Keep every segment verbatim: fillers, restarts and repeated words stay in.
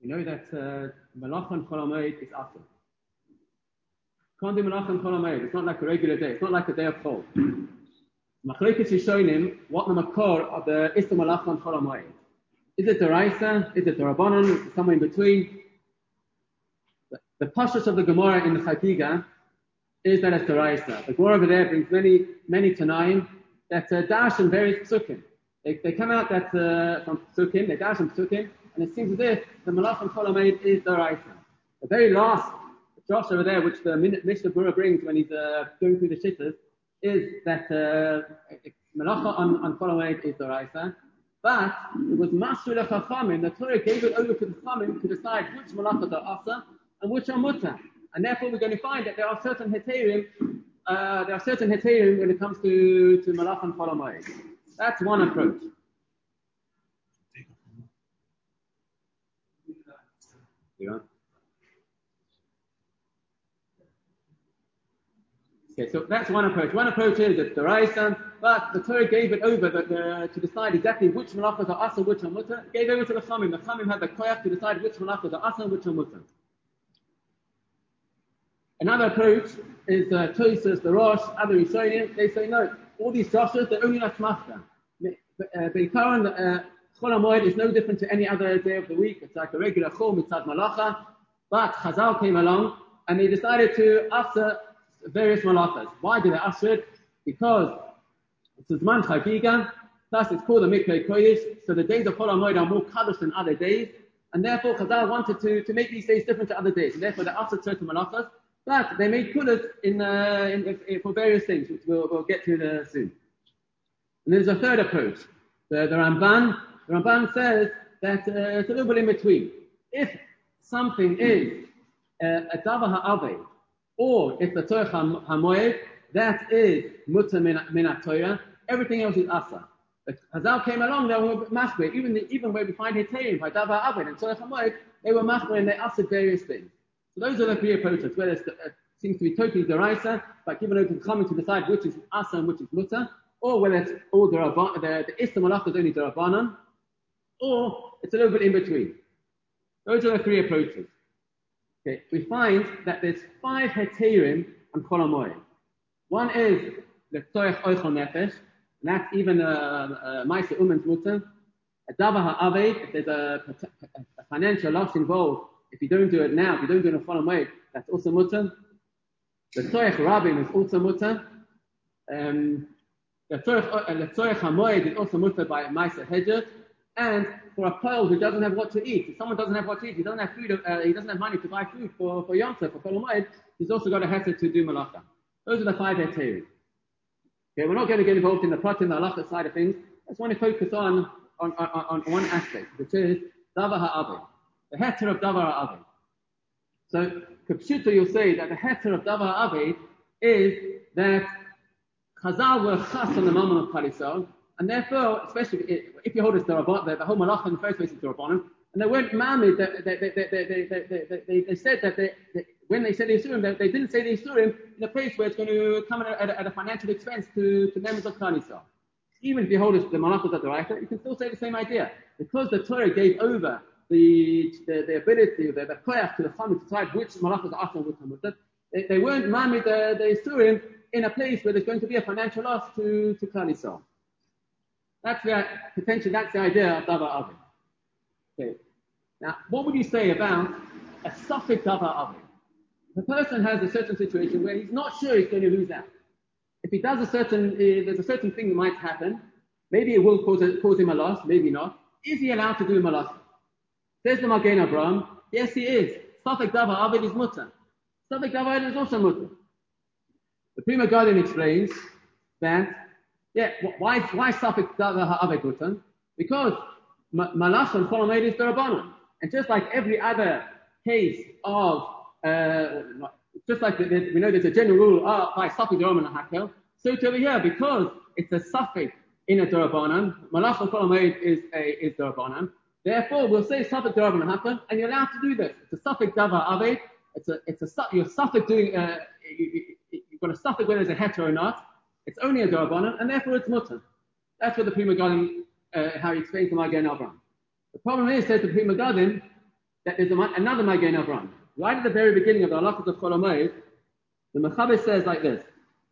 You know that uh, Malacha and Chol HaMoed is after. Can't do Malacha and Chol HaMoed. It's not like a regular day. It's not like a day of Chol. Machlokes Rishonim, what the makor of the Isser Malacha and Chol HaMoed? Is it Deraisa? Is it Derabanan? Somewhere in between? The, the pashtus of the Gemara in the Chagiga is that it's Deraisa. The Gemara over there brings many, many Tanaim that uh, dash in various psukim. They, they come out that uh, from psukim, they dash in psukim, and it seems as if the Malach and Chol HaMoed is Deraisa. The very last Josh over there, which the Mishnah Berurah brings when he's uh, going through the shittas, is that uh, Malacha on, on Chol HaMoed is Deraisa. But it was Masru Chachamim. The Torah gave it over to the Chachamim to decide which Malachas are Asa and which are Mutter. And therefore we're going to find that there are certain Heterim, uh, there are certain Heterim when it comes to, to Malach and Chol HaMoed. That's one approach. Yeah. Okay, so that's one approach. One approach is it's Deraisa, but the Torah gave it over the, the, to decide exactly which Malachas are Asa, which are Mutter. Gave over to the Chamim. The Chamim had the koyach to decide which Malachas are Asa and which are Mutter. Another approach is uh, Tosfos, the Rosh, other Rishonim. They say no, all these Joshas, they're only like Machta. The current uh, Chol HaMoed is no different to any other day of the week. It's like a regular Chol Mitzad Malacha. But Chazal came along and they decided to Asa various Malachas. Why did they Asa it? Because it's a Zman Chagiga, plus it's called a Mikveh Kodesh, so the days of Chol HaMoed are more Kaddish than other days, and therefore Chazal wanted to, to make these days different to other days, and therefore they Asa certain Malachas, but they made Kudus in, uh, in, in, for various things, which we'll, we'll get to uh, soon. And there's a third approach. The, the Ramban, the Ramban says that uh, it's a little bit in between. If something is uh, a Davar Ha'aveh, or if the Torah HaMoed, that is Mutter min HaTorah, everything else is Asa. The Chazal came along, they were machmir. Even the, even where we find Heterim, by Davar Ha'aveh and Torah HaMoed, they were machmir and they Asa various things. So those are the three approaches, where it uh, seems to be totally Deraisa, but given over to the Chachamim to decide which is Asa and which is Mutter, or whether it's all the Rabban, the, the Isser Malach is only the Rabbanan, or it's a little bit in between. Those are the three approaches. Okay, we find that there's five Heterim on Chol HaMoed. One is the Tzorech Oichel Nefesh, and that's even a Ma'aser Umen's Mutter. A Davar Ha'aveh, if there's a, a, a financial loss involved, if you don't do it now, if you don't do it on Chol HaMoed, that's also Mutter. The Tzorech Rabim is also Mutter. Um, The Tzorech HaMoed is also mutter by Ma'aser Hedjot, and for a Poel who doesn't have what to eat, if someone doesn't have what to eat, he doesn't have food, uh, he doesn't have money to buy food for, for Yom Tov, for Chol HaMoed, he's also got a heter to do Malacha. Those are the five heterim. Okay, we're not going to get involved in the Pratim, the Halacha side of things. I just want to focus on, on, on, on one aspect, which is Davar Ha'aveh, the heter of Davar Ha'aveh. So, K'pshuto, you'll say that the heter of Davar Ha'aveh is that Chazal were chas on the moment of Kalisol, and therefore, especially if you hold us the, the, the whole Malach in the first place is the Rabbanim, and they weren't mamid, they, they, they, they, they, they, they said that they, they, when they said the Isurim, they, they didn't say the Isurim in a place where it's going to come at a, at a financial expense to, to members of Kalisol. Even if you hold us the Malach of the Raita, you can still say the same idea. Because the Torah gave over the, the, the ability, the, the koyach to the Chachamim to decide which Malach is Asa and which is they, they weren't mamid the, the Isurim in a place where there's going to be a financial loss to, to Klal Yisrael. That's the potential, that's the idea of Davar Ha'aveh. Okay. Now, what would you say about a Safek Davar Ha'aveh? The person has a certain situation where he's not sure he's going to lose out. If he does a certain, uh, there's a certain thing that might happen, maybe it will cause, a, cause him a loss, maybe not. Is he allowed to do him a loss? Says the Magen Avraham, yes he is. Safek Davar Ha'aveh is mutter. Safek Davar Ha'aveh is also mutter. The Pri Megadim explains that, yeah, why why Safek Davar Ha'aveh mutter? Because Malach and Chol HaMoed is Derabanan, and just like every other case of, uh, just like the, the, we know there's a general rule uh, by Safek Derabanan Hakel, so to over here, because it's a Safek in a Derabanan, Malach and Chol HaMoed is a is Derabanan. Therefore, we'll say Safek Derabanan Hakel, and you're allowed to do this. It's a Safek Davar Ha'aveh. It's a it's a you're Safek doing. Uh, you, you, You've got to stop it whether it's a heter or not. It's only a Derabanan, and therefore it's mutter. That's what the Pri Megadim, uh, how he explains the Magen Avraham. The problem is that the Pri Megadim, that there's a, another Magen Avraham. Right at the very beginning of the halachas of Chol HaMoed, the Mechaber says like this.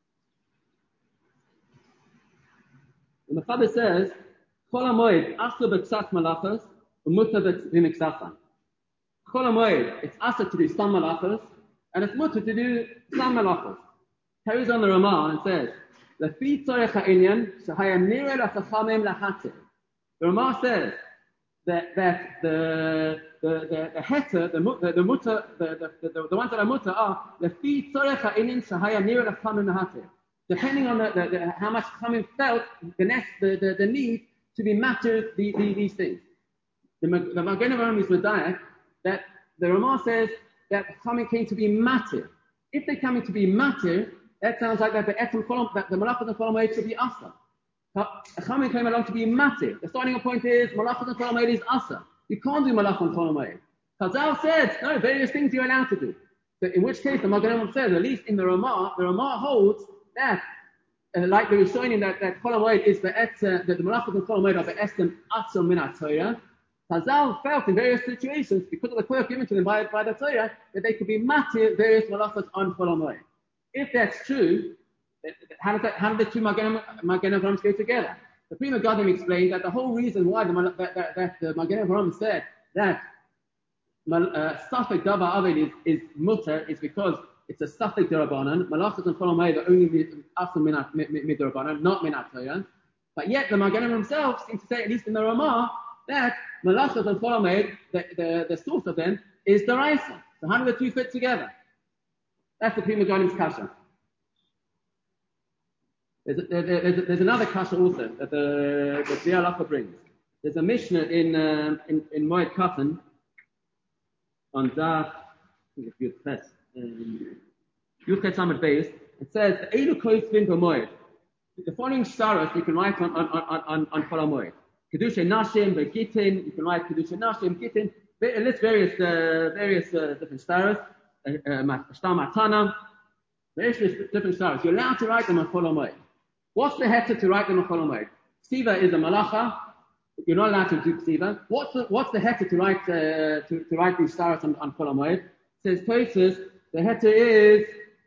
The Mechaber says, Chol HaMoed, asur b'ksas malachos, u'mutar b'miksasam. Chol HaMoed, it's asur to do some malachos, and it's mutar to do some malachos. Carries on the Ramah and says, Lefi tzorech ha'inyan, shehaya nireh l'chachamim lahatir. The Ramah says that, that the, the, the, the heter, the, the, the mutar, the, the, the, the ones that are mutar are, Lefi tzorech ha'inyan, shehaya nireh l'chachamim lahatir. Depending on the, the, the, how much Chachamim felt the, next, the, the, the need to be matter the, the, these things. The, the Magen Avraham is medayek that the Ramah says that Chachamim came to be matter. If they're coming to be matter, that sounds like that the etzem kolom, that the malachas and kolom should be asa. Chachamim came along to be matter. The starting point is malachas and kolom is asa. You can't do malachas and kolom. Chazal says no, various things you're allowed to do. So in which case the Magen Avraham says, at least in the Ramah, the Ramah holds that, uh, like the Rishonim, that that Chol HaMoed is the etz, uh, that the malachas and Chol HaMoed are the estem atzum min ha-Torah. Chazal felt in various situations, because of the quirk given to them by, by the Torah, that they could be matir various malachas on Chol HaMoed. If that's true, how does that, how do the two Magen Avrahams go together? The Pri Megadim explained that the whole reason why the that, that, that the Magen Avraham said that uh, Safek Davar Aved is, is mutter is because it's a Safek Derabanan. Malachas and Chol HaMoed are only Asur Mid Derabanan, not Min HaTorah. But yet the Magen themselves seem to say, at least in the Ramah, that Malachas and Chol HaMoed, the, the, the source of them, is Deraisa. So how do the two fit together? That's the Pri Megadim's kasha. There's, a, there, there's, a, there's another kasha also that the, the Biur Halacha brings. There's a Mishnah in uh, in, in Moed Katan on Daf, I think it's Yud Ches. Yud Ches Amud Beis. It says, Eilu Koisvin B'Moed. The following staros you can write on on on on, on Chol HaMoed. Kedusha Nashim, Begitin. You can write Kedusha Nashim, Gitin. It lists various uh, various uh, different staros. Shtar Matana. Various different staros. You're allowed to write them on Chol HaMoed. What's the heter to write them on Chol HaMoed? Ksiva is a malacha. You're not allowed to do ksiva. What's the what's the heter to write uh, to, to write these staros on, on Chol HaMoed? Says Tosfos, the heter is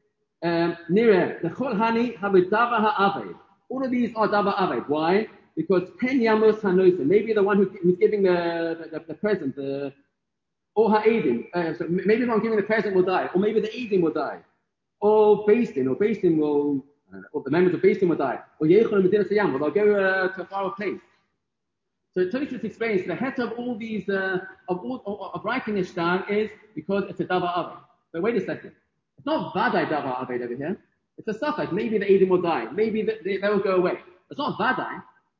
nireh the chol hani habedava ha'aved. All of these are dava aved. Why? Because pen yamos hanosa. Maybe the one who, who's giving the the, the present, the or ha'edim. Uh, so maybe the one giving the present will die, or maybe the edim will die, or Beistin, or Beistin will, uh, or the members of Beistin will die, or Yechon and Medina Sayyam, or they'll go uh, to a far place. So Tosfos explains the heter of all these uh, of all of writing a shtar is because it's a dava aved. But wait a second. It's not Vadai Davar Aved over here. It's a suffix. Maybe the Edom will die. Maybe the, they, they will go away. It's not Vadai.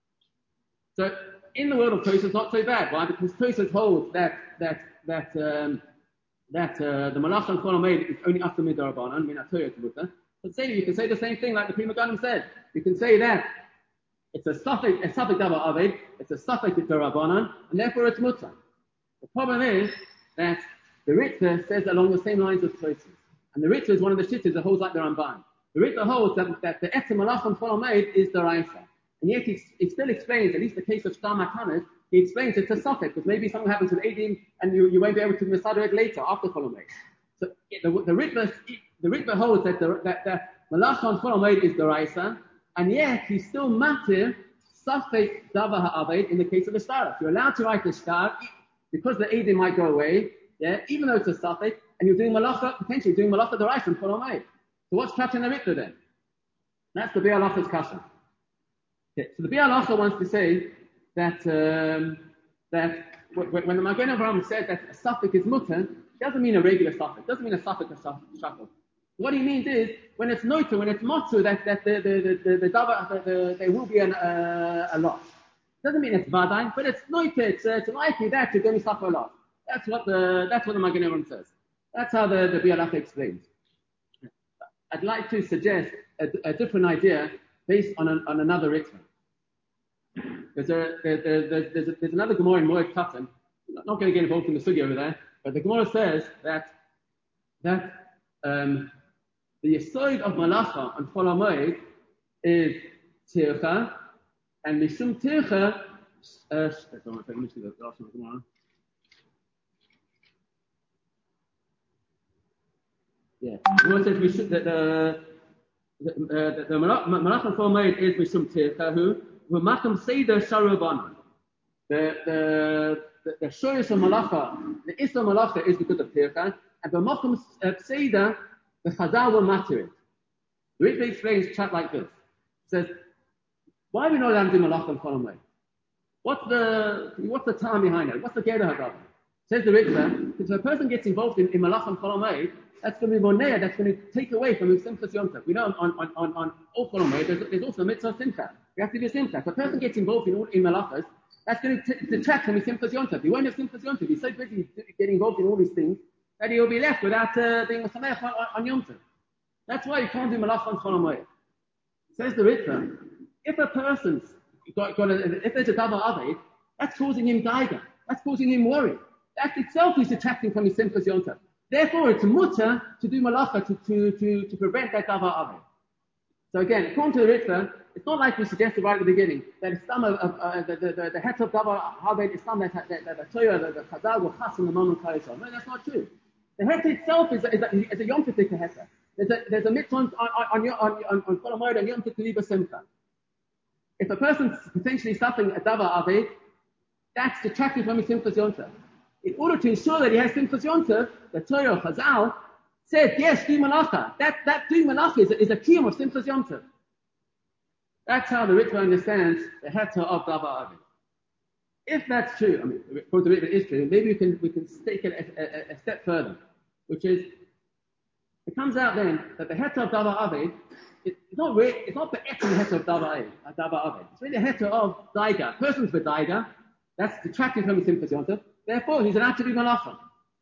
So in the world of Tosfos, it's not so bad. Why? Because Tosfos holds that that that um, that uh, the Malach and Chol HaMoed is only after Midarabanan, Min HaTorah to Mutter. But say you can say the same thing like the Pri Megadim said. You can say that it's a suffix, a suffix Davar Aved. It's a suffix Midarabanan, and therefore it's Mutter. The problem is that the Ritva says along the same lines as Tosfos. And the Ritva is one of the shittas that holds like the Ramban. The Ritva holds that, that the etzem malach and Chol HaMoed is the Raisa. And yet he, he still explains, at least the case of Shtar Matanas, he explains it's a suffix, because maybe something happens with Edim and you, you won't be able to Masada it later, after Chol HaMoed. So the, the, Ritva, the Ritva holds that the, that, that malach and Chol HaMoed is the Raisa, and yet he's still matir suffix Davar Ha'aved in the case of the Shtar. You're allowed to write the Shtar, because the Edim might go away, yeah, even though it's a suffix, and you're doing malacha, potentially doing malacha deraisa and Chol HaMoed. So what's catching the Ritva then? That's the Biur Halacha's kasha. Okay, so the Biur Halacha wants to say that um, that when the Magen Avraham said that a suffix is mutter, it doesn't mean a regular suffix. It doesn't mean a suffix of shakal. What he means is when it's noter, when it's motzu, that that the the the the, the, the, the there will be an, uh, a loss. It doesn't mean it's vadai, but it's noter. It's, uh, it's likely that you're going to suffer a loss. That's what the that's what the Magen Avraham says. That's how the, the Biur Halacha explains. I'd like to suggest a, a different idea based on, an, on another Ritva. There's, a, there, there, there's, there's, a, there's another Gemara in Moed Katan. I'm not going to get involved in the study over there, but the Gemara says that that um, the Yesod of Malacha and Chol HaMoed is Tircha, and Mishum Tircha. Uh, Yeah. The says we should, that the the uh, the Malachim Chol Moed is Mishum Tircha who who Makam Seder Sharubanan. The the the, the Shoyos of Malacha, the Isra Malacha is because of Tircha, and the Makam Seder the Chazal will matter it. The Ritva explains chat like this. It says, why are we not allowed to do Malachim Chol Moed? What's the what's the time behind it? What's the Geder Hadavar? Says the Ritva, because if a person gets involved in, in Malachim Chol Moed, that's going to be monea, that's going to take away from his simchas Yom Tov. We know on, on, on, on all Chol Moed, there's, there's also a mitzvah simcha. We have to do simcha. If a person gets involved in, all, in malachas, that's going to t- detract from his simchas Yom Tov. He won't have simchas Yom Tov. He's so busy getting involved in all these things that he will be left without uh, being a sameach on, on Yom Tov. That's why you can't do malachim Chol Moed. Says the Ritva, if a person's got, got a, if there's a davar aved, that's causing him daiga. That's causing him worry. That itself is detracting from his simchas Yom Tov. Therefore, it's a mutter to do malacha to, to, to, to prevent that davar aved. So again, according to the Ritva, it's not like we suggested right at the beginning that it's some of, of uh, the the the, the het of davar aved is some that that the Torah the, the Chazal will chas in the moment kayisol. No, that's not true. The het itself is a, is a, is a yom tif het. There's a there's a mitzvah on on on on on Chol Moed and yom tif liba simcha. If a person's potentially suffering a davar aved, that's detracting from his simchas Yom Tov. In order to ensure that he has simchas Yom Tov, the Torah Chazal said, yes, do malacha. That that doing malacha is a, is a kiyum of simchas Yom Tov. That's how the Ritva understands the heta of davar aved. If that's true, I mean, according to the Ritva is true, maybe we can we can take it a, a, a step further, which is it comes out then that the heta of davar aved it's not really, it's not the actual heta of davar aved. It's really a heta of daiga. Persons with daiga, that's detracting from his simchas Yom Tov. Therefore, he's allowed to do malacha.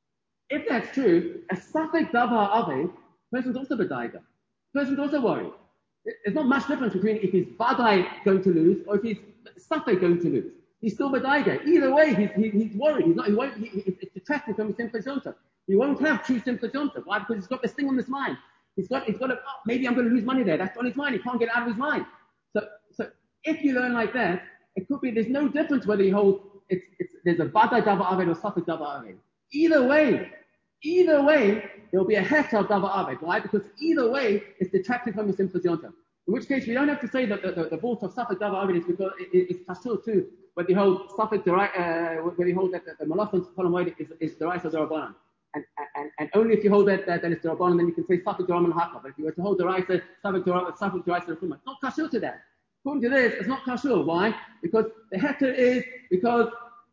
If that's true, a suffix davar aved, person's also bedaiga. Person's also worried. There's not much difference between if he's vadai going to lose or if he's suffix going to lose. He's still bedaiga. Either way, he's, he, he's worried. He's not. He won't. He, it's detracting from his simchas Yom Tov. He won't have true simchas Yom Tov. Why? Because he's got this thing on his mind. He's got. He's got. A, oh, maybe I'm going to lose money there. That's on his mind. He can't get it out of his mind. So, so if you learn like that, it could be. There's no difference whether you hold. It's. It's. There's a vadai davar aved or suffix davar aved. Either way. Either way, there will be a heta of davar aved. Why? Because either way, it's detracting from his simchas Yom Tov. In which case, we don't have to say that the, the, the vault of suffix davar aved is because it, it, it's tashur too. Whether you hold suffix uh, whether you hold that the, the malachim Chol Moed is is the right of the rabbanan, and, and and only if you hold that that, that it's the rabbanan, then you can say suffix the rabbanan hakah. But if you were to hold the right suffix the suffix the right of the it's not tashur to that. According to this, it's not tashur. Why? Because the heta is because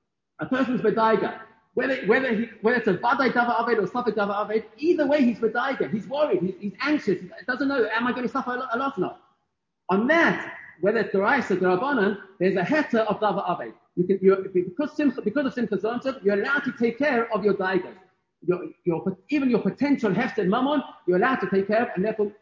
a person's bedaiga. Whether whether he, whether it's a vadai davar aved or suffix davar aved, either way he's bedaiga. He's worried. He's, he's anxious. He doesn't know. Am I going to suffer a lot or not? On that, whether it's the Raisa or the Rabbanan, there's a heta of davar aved. You can you because simcha, because of simchas Yom Tov, you're allowed to take care of your daigas. Your, your even your potential hefted mammon, you're allowed to take care of, and therefore,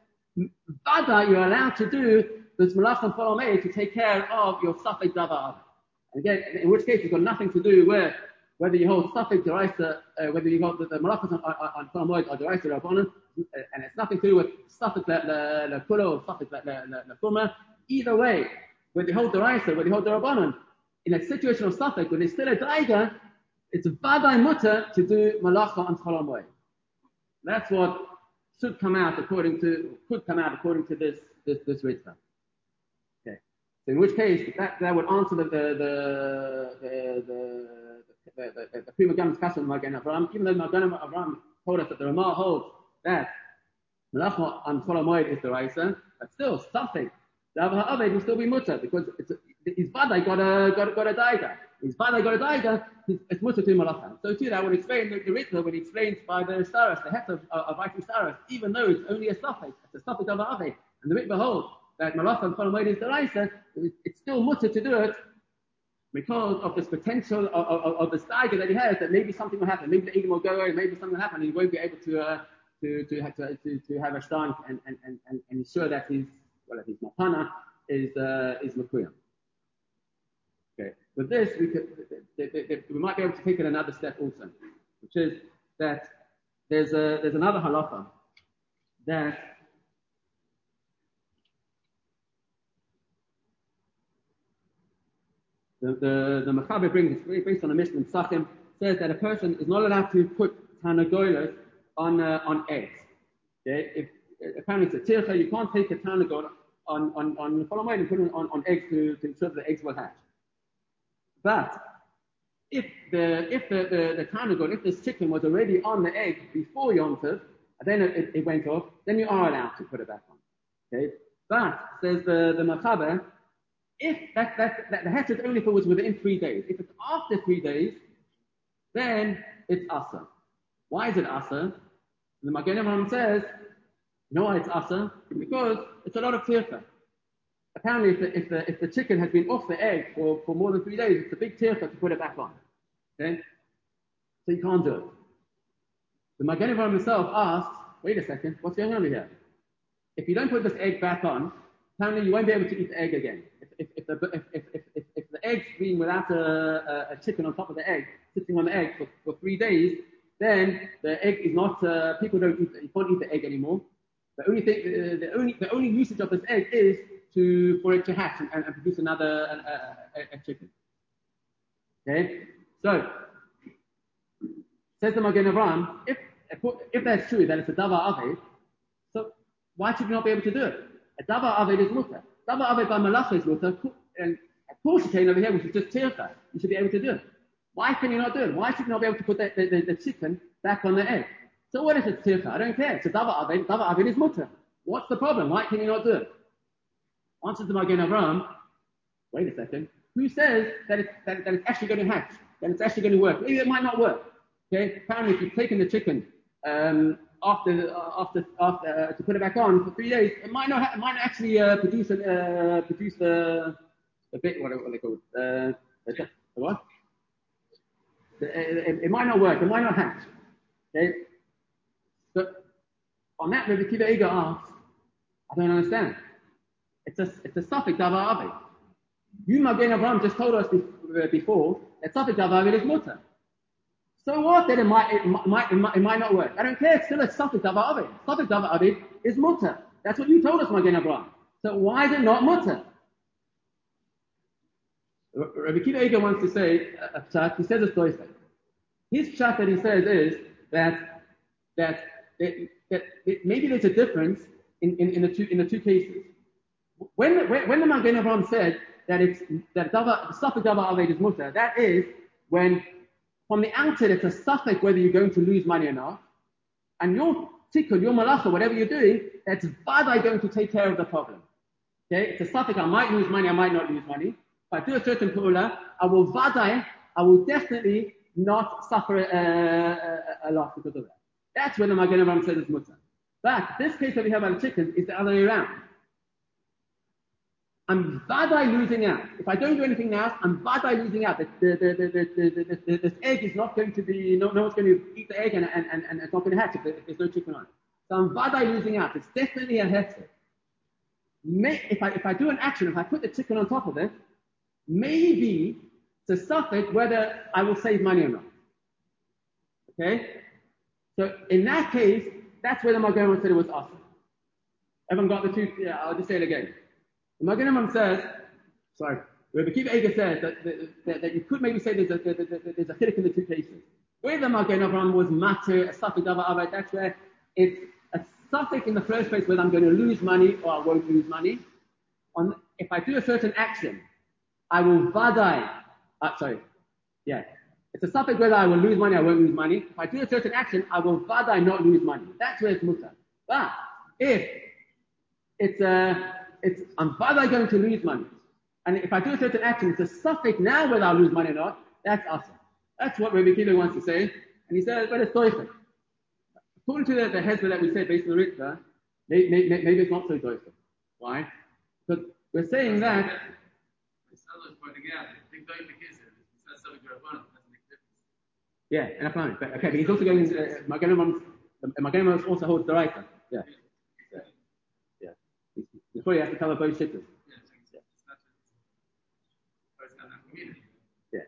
vada, you're allowed to do this malachim Chol Moed to take care of your suffix davar aved. Again, in which case, it's got nothing to do with whether you hold suffix deraisa, uh, whether you hold the, the malachas on, on, on Chol Moed or deraisa rabbanan, uh, and it's nothing to do with suffix la kula or suffix la kuma. Either way, whether you hold deraisa, whether you hold the rabbanan, in a situation of suffix, when it's still a daiga, it's a vadai mutter to do malacha on Chol Moed. That's what should come out according to could come out according to this this this Ritva. Okay, so in which case that that would answer the the the the, the The, the, the Pri Megadim Kashan Magen Avraham, even though Magen Avraham told us that the Ramah holds that Malacha on Chol Moed is the Raisa, but still something davar aved will still be mutter because it's his vadai got a got a, got a daiga. His vadai got a daiga. It's mutter to Malacha. So too that would explain the, the Ritva when he explains by the Saras, the heft of, of writing Saras, even though it's only a suffix, it's a suffix davar aved, and the Ritva holds that Malacha on Chol Moed is the Raisa. It's still mutter to do it. Because of this potential of, of, of the stagger that he has, that maybe something will happen, maybe the eagle will go away, maybe something will happen, and he won't be able to uh, to to have to, to, to have a stand and and, and, and ensure that his well, that his matana is uh, is makuyam. Okay, with this we could we might be able to take it another step also, which is that there's a there's another halacha that. The the, the Mechaber brings based on a Mishnah in Sachim says that a person is not allowed to put tanagoylas on uh, on eggs. Okay, if apparently it's a tircha, you can't take a tarnagot on on on Chol Hamoed and put it on, on eggs to, to ensure that the eggs will hatch. But if the if the the, the tarnagot, if this chicken was already on the egg before Yom Tov, and then it, it went off, then you are allowed to put it back on. Okay, but says the the Machaber, if that that, that the hatch is only if it was within three days. If it's after three days, then it's asa. Why is it asa? The Magen Avraham says, you know why it's asa? Because it's a lot of tircha. Apparently, if the, if the if the chicken has been off the egg for, for more than three days, it's a big tircha to put it back on. Okay, so you can't do it. The Magen Avraham himself asks, wait a second, what's going on here? If you don't put this egg back on, apparently you won't be able to eat the egg again. If, if, if, the, if, if, if, if, if the egg's been without a, a, a chicken on top of the egg, sitting on the egg for, for three days, then the egg is not, uh, people don't eat, you can't eat the egg anymore. The only thing, the, the only, the only usage of this egg is to, for it to hatch and, and produce another, a, a, a chicken. Okay? So, says the Magen Avraham, if, if that's true, that it's a davar aved, so why should you not be able to do it? A davar aved is mutter. Davar aved by malacha is mutter, and a portion over here, which is just tircha, you should be able to do it. Why can you not do it? Why should you not be able to put the, the, the, the chicken back on the egg? So what if it's tircha? I don't care. It's a davar aved. Davar aved is mutter. What's the problem? Why can you not do it? Answers the Magen Avraham, wait a second. Who says that it's, that, that it's actually going to hatch? That it's actually going to work? Maybe it might not work. Okay. Apparently, if you've taken the chicken um, after uh, after after uh, to put it back on for three days, it might not ha- it might not actually uh, produce a, uh, produce the a bit what what they call it uh, the, what the, it, it might not work. It might not hatch. Okay. But on that, Rabbi Akiva Eiger asks, I don't understand. It's a it's a suffix davar aved. You Magen Avraham just told us before that suffix davar aved is mutter. So what? That it might it might, it might it might not work. I don't care. It's still a suffix davar aved. Suffix davar aved is mutter. That's what you told us, Magen Avraham. So why is it not mutter? Rabbi Akiva Eiger wants to say a pshat. He says it's doisek. His pshat that he says is that that that, that, that maybe there's a difference in, in, in the two in the two cases. When, when, when the Magen Avraham said that it's that davar, suffix davar aved is mutter, that is when from the outset it's a suffix whether you're going to lose money or not, and your tikkun, your malacha, whatever you're doing, that's vadai going to take care of the problem. Okay, it's a suffix. I might lose money, I might not lose money. If I do a certain pu'ula, I will vadai, I will definitely not suffer a, a, a loss because of that. That's when the Magen Avraham says it's mutter. But this case that we have about the chicken is the other way around. I'm vadai losing out. If I don't do anything now, I'm vadai losing out. The, the, the, the, the, this egg is not going to be, no, no one's going to eat the egg and, and, and, and it's not going to hatch if, if there's no chicken on it. So I'm vadai losing out. It's definitely a hetzer. If I, if I do an action, if I put the chicken on top of it, maybe it's a suffix whether I will save money or not. Okay? So in that case, that's where the Magen Avraham said it was awesome. Everyone got the two? Yeah, I'll just say it again. The Magen Avraham says, sorry, Rabbi Akiva Eiger says that, that, that, that you could maybe say there's a, there's a chilek in the two cases. Where the Magen Avraham was matter, a suffix davar aved, that's where it's a suffix in the first place whether I'm going to lose money or I won't lose money. On, if I do a certain action, I will vadai, uh, sorry, yeah. It's a suffix whether I will lose money or I won't lose money. If I do a certain action, I will vadai not lose money. That's where it's mutter. But if it's a It's, I'm vadai going to lose money. And if I do a certain action, it's a suffix now whether I'll lose money or not, that's awesome. That's what Rabbi Akiva wants to say. And he says, but it's doifik. According to the, the hezbollah that we say based on the Ritva, maybe, maybe, maybe it's not so doifik. Why? Because we're saying that. Yeah, and I found it. But, okay, but he's also going, uh, Magen Avraham also holds the right. Yeah. Before you have to cover both shittas. Yeah.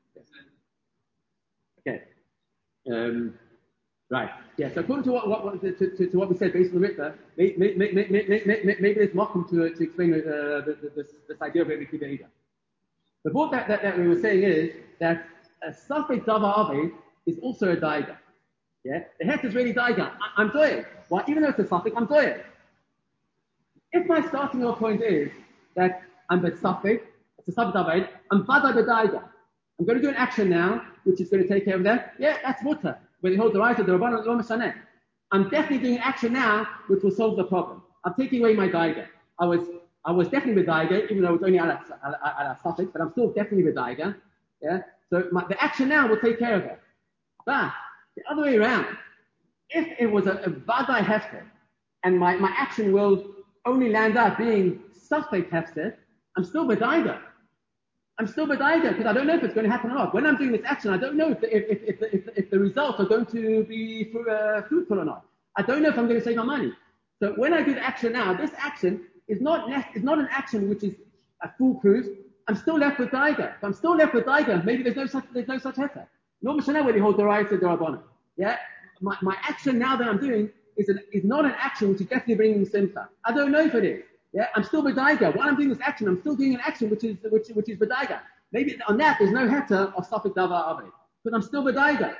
yeah. Okay. Um, right. Yeah. So according to what, what, what to, to, to what we said based on the Ritva, maybe, maybe, maybe, maybe, maybe it's welcome to to explain uh, the, the, this, this idea of Rabbi Akiva Eiger. The point that, that, that we were saying is that a suffix davar aved is also a daiga. Yeah. The het is really daiga. I'm doing. Why? Even though it's a suffix, I'm doing it. If my starting off point is that I'm the suffix, it's a suffix aved, I'm bada bedaiga. I'm going to do an action now, which is going to take care of that. Yeah, that's mutter. Whether you hold the right or the rabbanon, lo mishaneh. I'm definitely doing action now, which will solve the problem. I'm taking away my daiga. I was, I was definitely with daiga, even though it's only ala, ala, ala suffix, but I'm still definitely with daiga. Yeah. So my, the action now will take care of it. But the other way around, if it was a, a vadai hefker, and my, my action will only land up being suffix hefker, I'm still with daiga. I'm still bedaiga because I don't know if it's going to happen or not. When I'm doing this action, I don't know if the, if, if, if, if, if the results are going to be uh, fruitful or not. I don't know if I'm going to save my money. So when I do the action now, this action is not is not an action which is a foolproof. I'm still left with daiga. If I'm still left with daiga, maybe there's no such there's no such heter. No mishnah whether you hold the right or the rabbanon. Yeah, my my action now that I'm doing is an, is not an action which is definitely bringing simcha. I don't know if it is. Yeah, I'm still bedaiga. While I'm doing this action, I'm still doing an action which is which which is bedaiga. Maybe on that there's no heter of suffix davar aved, but I'm still bedaiga.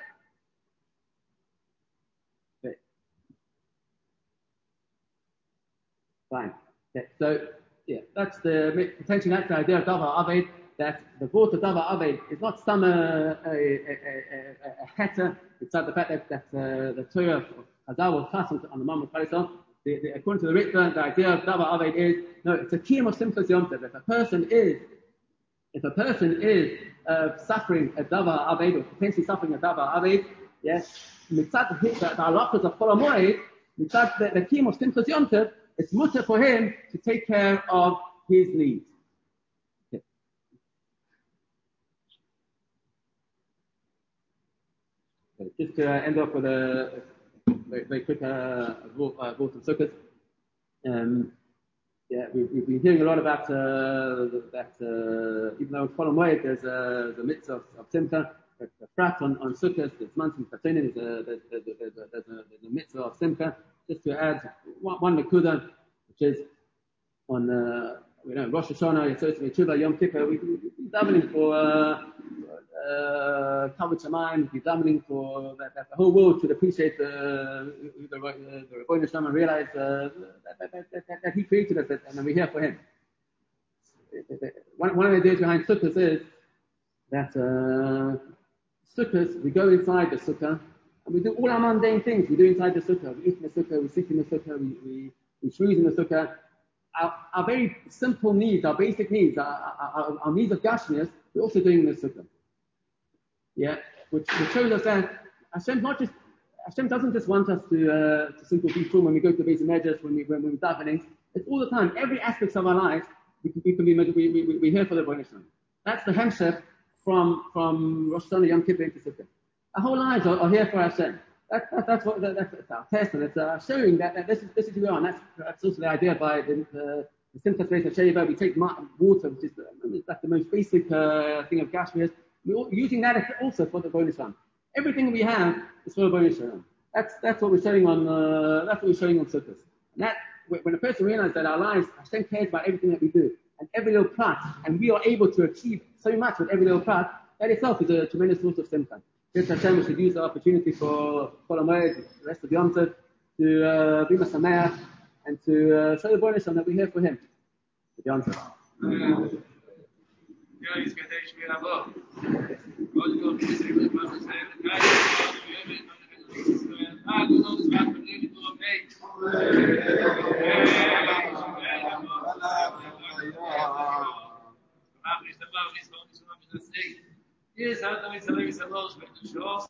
Okay. Fine. Okay. So yeah, that's the potentially that's the idea of davar aved. That the vote of davar aved is not some uh, a, a, a, a heter. It's the fact that that uh, the Torah of Chazal was passed on the Mamre Chalisah. The, the, according to the Ritva, the idea of davar aved is no, it's a kiyum of simchas yom tov. If a person is, if a person is uh, suffering a davar aved or potentially suffering a davar aved, yes, mitzad the the halachos of Chol HaMoed, mitzad the, the kiyum of simchas yom tov, it's mutter for him to take care of his needs. Okay. Okay. Just to uh, end off with a very, very quick uh, vote uh, of sukkah. Um, yeah, we, we've been hearing a lot about uh, that. Uh, even though in Chol HaMoed there's a the mitzvah of, of simcha, the prat on on sukkahs, there's months in Tatanin, there's a there's, there's, there's, a, there's, a, there's a mitzvah of simcha. Just to add one, one nekuda, which is on uh, you know Rosh Hashanah, Yitzhak Tshuva, Yom Kippur. We, we, we're davening for uh, uh, Kavod Shamayim. We're davening for that, that the whole world should appreciate the the, the, the Rebbeinu Shalom and realize uh, that, that, that, that, that He created us, and we're here for Him. One, one of the ideas behind sukkahs is that uh, sukkahs, we go inside the sukkah and we do all our mundane things. We do inside the sukkah. We eat in the sukkah. We sit in the sukkah. We we, we shrews in the sukkah. Our, our very simple needs, our basic needs, our, our, our needs of gashmias, we're also doing in the sukkah. Yeah, which, which shows us that Hashem not just Hashem doesn't just want us to uh, to simply be true when we go to the Beis Medrash, when we when we're davening. It's all the time. Every aspect of our lives, we can, we can be we we we we're here for the Rebbeinu Shalom. That's the hemshech from from Rosh Hashanah Yom Kippur into Sukkah. Our whole lives are, are here for Hashem. That, that, that's what that, that's our test, and it's uh, showing that, that this is this is who we are. And that's that's also the idea by the the, the simplest way of Sheva. We take water, which is the, I mean, that's the most basic uh, thing of Gashmias. We're using that also for the Rebbeinu Shalom. Everything we have is for the Rebbeinu Shalom. That's that's what we're showing on uh, that's what we're showing on Sukkot. And that when a person realizes that our lives, Hashem cares about everything that we do and every little prat, and we are able to achieve so much with every little prat, that itself is a tremendous source of simcha. Yes, Hashem, we should use the opportunity for Chol HaMoed, the rest of Yom Tov, to uh, be Masameach and to uh, show the Rebbeinu Shalom that we're here for Him. Yom Tov. Yes, I